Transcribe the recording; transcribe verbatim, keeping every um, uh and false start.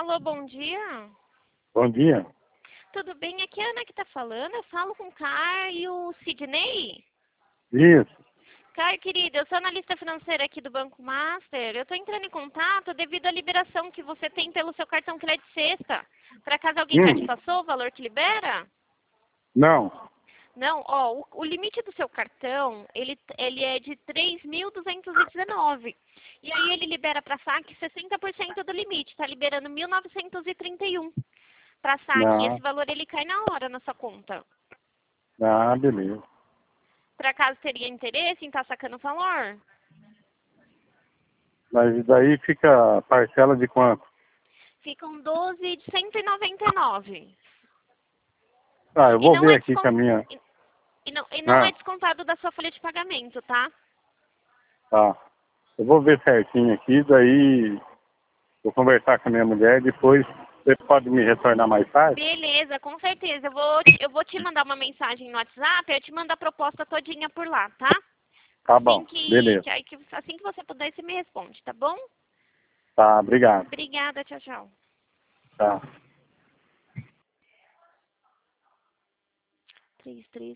Alô, bom dia. Bom dia. Tudo bem? Aqui é a Ana que tá falando. Eu falo com o Caio Sidney. Isso. Caio, querido, eu sou analista financeira aqui do Banco Master. Eu tô entrando em contato devido à liberação que você tem pelo seu cartão crédito sexta. Por acaso alguém já te Hum, passou o valor que libera? não. Não, ó, o, o limite do seu cartão, ele, ele é de três mil duzentos e dezenove. E aí ele libera para saque sessenta por cento do limite, tá liberando mil novecentos e trinta e um para saque. E esse Não. valor ele cai na hora na sua conta. Ah, beleza. Por acaso teria interesse em estar sacando o valor? Mas daí fica a parcela de quanto? Ficam doze de cento e noventa e nove. Ah, eu E vou não ver é aqui com descon... a minha... e, e não, e não é Ah, descontado da sua folha de pagamento, tá? tá. Eu vou ver certinho aqui, daí vou conversar com a minha mulher, depois você pode me retornar mais tarde? Beleza, com certeza. Eu vou, eu vou te mandar uma mensagem no WhatsApp, eu te mando a proposta todinha por lá, tá? Tá Assim bom, que, beleza. que, aí que, assim que você puder, você me responde, tá bom? Tá, obrigado. Obrigada, tchau, tchau. Tá. Três, três.